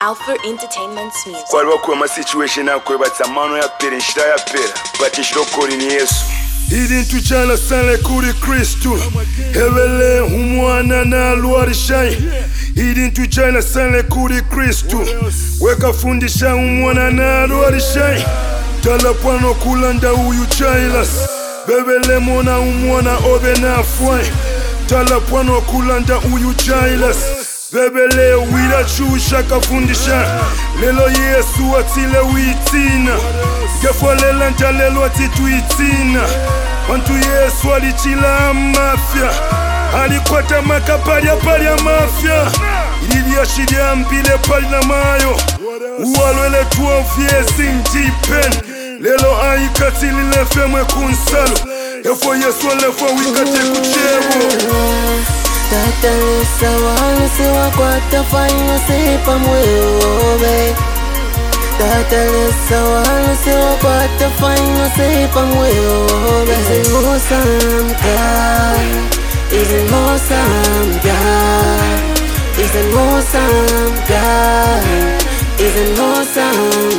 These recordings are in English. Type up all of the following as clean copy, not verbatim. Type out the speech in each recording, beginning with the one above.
Alpha Entertainment's music. Kwali wakuwa situation akwe batsamano ya pera nshira ya pera bati nshiro kori ni Yesu idintu chala sale kuri Kristu hevele umwana na lwarishai idintu chala sale kuri Kristu weka fundisha umwana na lwarishai tala pano kulanda uyu chailas bebele mona umwana obe na fwai tala pano kulanda uyu chailas bebele wira chusha kafundisha lelo Yesu atile witina gefolela ntalelo atituitina wantu Yesu alichila mafia alikwata makapalia palia mafia ililia shidia mbile pali na mayo uwalwele 12 years in deepen lelo aikatili lefemwe kunsalo efo Yesu lefo wikate kuchevo Tatalesa wansi wakwata fanya sipa mwewe Tatalesa wansi wakwata fanya sipa mwewe Is it awesome God? Is it awesome God? Is it awesome God? Is it awesome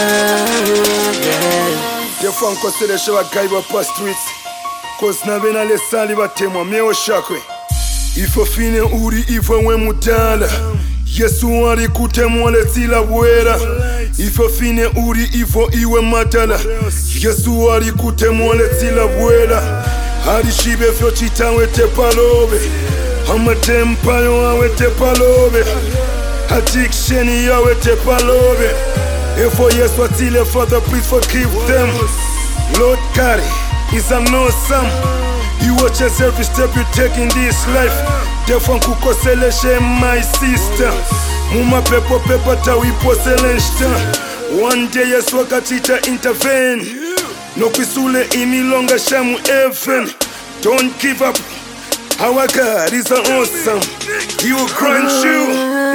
God? Defo nkoselesha bagaiba pa streets cause nabena lesali batemwa meo shakwe Ifo fine uri ifo we mutala Yesu wali kutemwa letila bwera Ifo fine uri ifo iwe matala Yesu wali kutemwa letila bwera Hali shibe fyo chitawe tepalobe Hama tempayo awe tepalobe Addiction yawe tepalobe Ifo Yesu atile Father please forgive them Lord God is an awesome You watch as every step you take in this life Therefore kukoseleshe my sister Muma pepo pepo tawiposeleshta One day Yesu wakachita intervene No kwisule imilonga shamu even Don't give up Our God is awesome He will grant you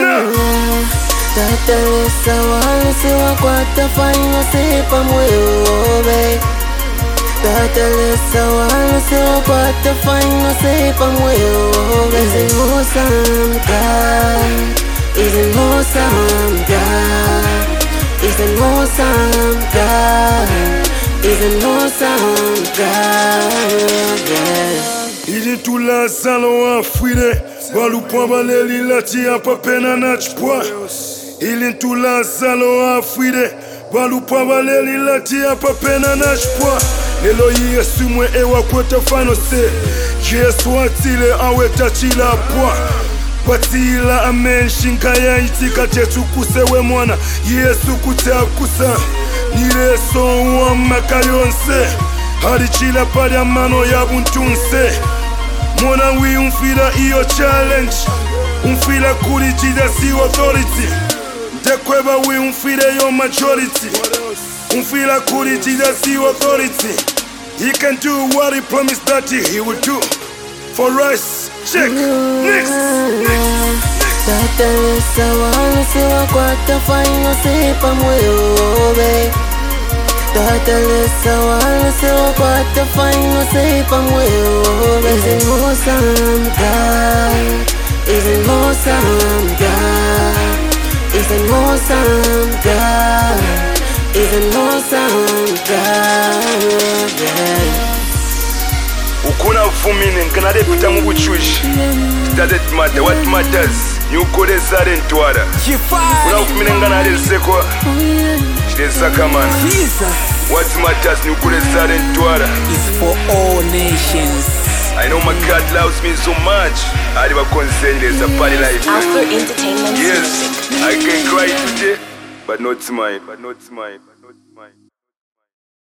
Tatalesa wansi wakwata fanya sipa mwewe Tatalesa wansi wakwata fanya sipa mwewe Is it awesome God? Is it awesome God? Is it awesome God? Is it awesome God? Ili tulazalo wafwile Walupwa baleli lati hapa pena nachpwa Ili tulazalo wafwile Walupwa baleli lati hapa pena nachpwa Lelo Yesu mwe ewa kweta fano se Yesu atile awe tachila pwa Patila amen shinkaya itika tetu kusewe mwana Yesu kutakusa Nileso wa makayonse Harichila pali amano ya buntunse Mwana wi umfila iyo challenge Umfila kuri Jesus authority Dekweba wi umfila yo majority Umfila kuri Jesus authority He can do what he promised that he would do For us, check, next Tatalesa wansi wakwata fanya sipa mwewe Tatalesa wansi wakwata fanya sipa mwewe Is it awesome God? Is it awesome God? Is it awesome God? Is it awesome God? Ukuna ufumine nkanade pita mu buchushi Doesn't matter what matters Nyukore zare ntwara Ukuna ufumine nkanade nsekwa Chidesaka man What matters nyukore zare ntwara Is for all nations. I know my God loves me so much I never concerned there's a party life Alpha Entertainment's Yes, music. I can cry today But not mine